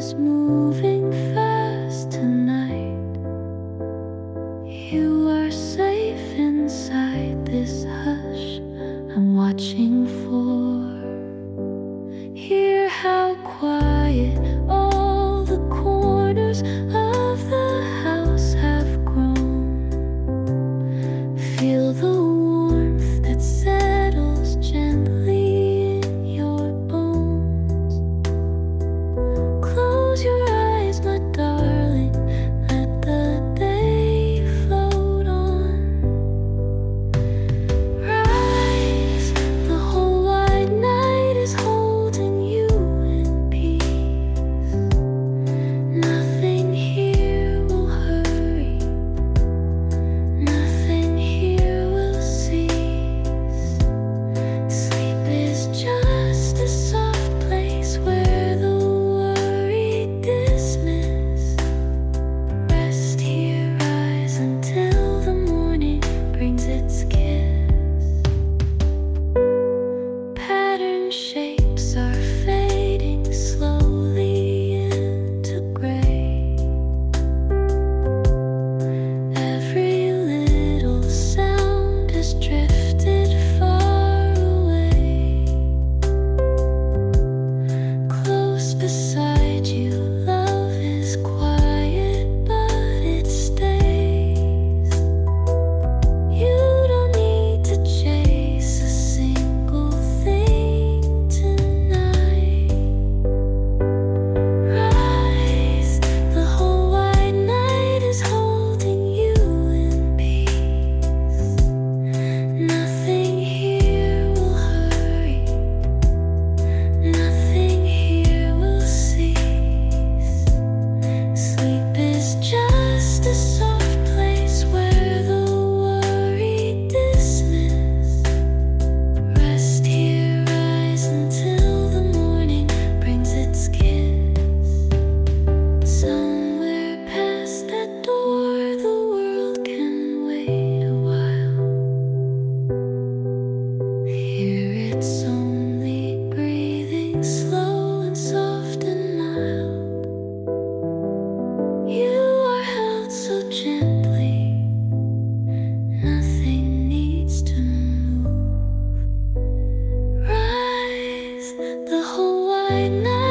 is moving fast tonight. You are safe inside this hush I'm watching for. Hear how quiet all the corners of the house have grown. Feel the warmth that settles gently in your bones. Close your eyes, my darling, let the day float on. Rise, the whole wide night is holding you in peace. Nothing here will hurry, nothing here will cease. Sleep is just a soft place where the worry dismiss. Rest here, rise until the morning brings its kiss. Pattern shapes are fading slowly into gray. Every little sound has drifted far away. Close beside you, love is quiet, but it stays. You don't need to chase a single thing tonight. Rise, the whole wide night is holding you in peace. Nothing here will hurry, nothing here will cease. Sleep is just a soft place where the worry dismiss. Rest here, rise until the morning brings its kiss. Somewhere past that door, the world can wait a while. Here it's only breathing slow and soft and mild. You are held so gently, nothing needs to move. Rise, the whole wide night